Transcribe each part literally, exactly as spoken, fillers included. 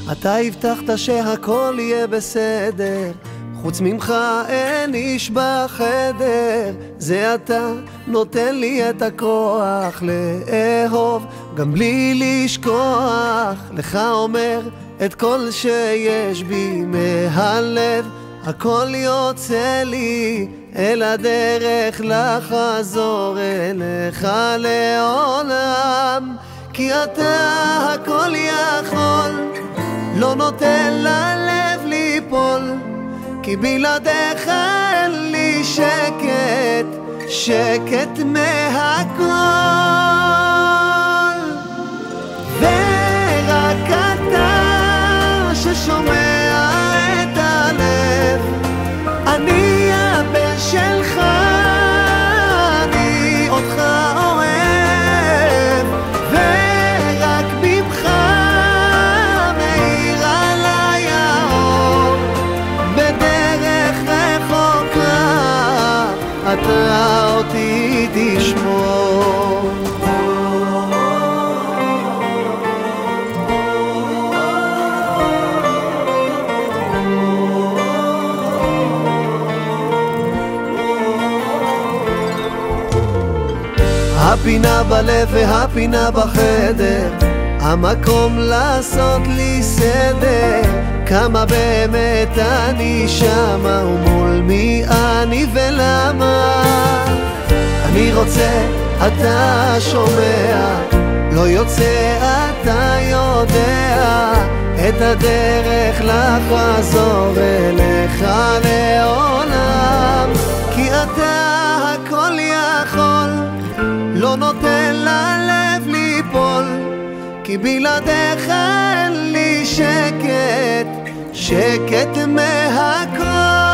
אתה הבטחת שהכל יהיה בסדר, חוץ ממך אין איש בחדר. זה אתה נותן לי את הכוח לאהוב גם בלי לשכוח. לך אומר את כל שיש בי מהלב, הכל יוצא לי אל הדרך לחזור אליך לעולם. כי אתה הכל יכול, לא נותן ללב ליפול, כי בלעדיך אין לי שקט, שקט מהכל. ורק אתה ששומע את הלב, אני הבן שלך, אני אותך אוהב. ורק ממך מאיר עליי האור, בדרך רחוקה אתה אותי תשמור. הפינה בלב והפינה בחדר, המקום לעשות לי סדר. כמה באמת אני שמה ומול מי אני ולמה. אני רוצה, אתה שומע, לא יוצא, אתה יודע את הדרך לחזור אליך לעולם. כי אתה הכל יכול, לא נותן ללב ליפול, כי בלעדיך אין לי שקט, שקט מהכל.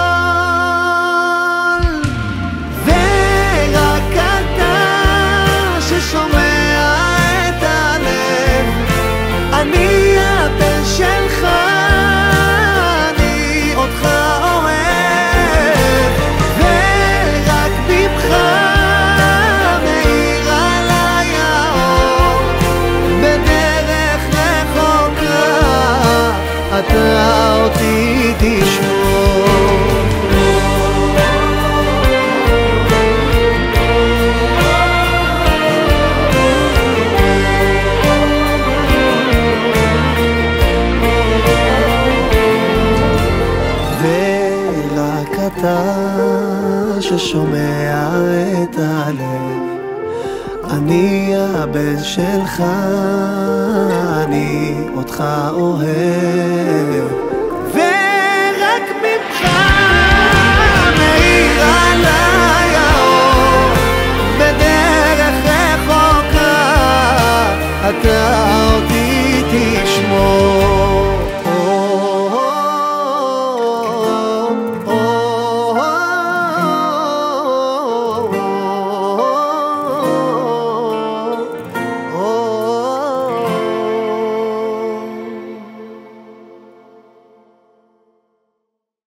ורק אתה ששומע את הלב, אני הבן שלך, אני אותך אוהב. ורק ממך אתה אותי תשמור. ורק אתה ששומע את הלב, אני הבן שלך, אני אותך אוהב. ורק ממך מאיר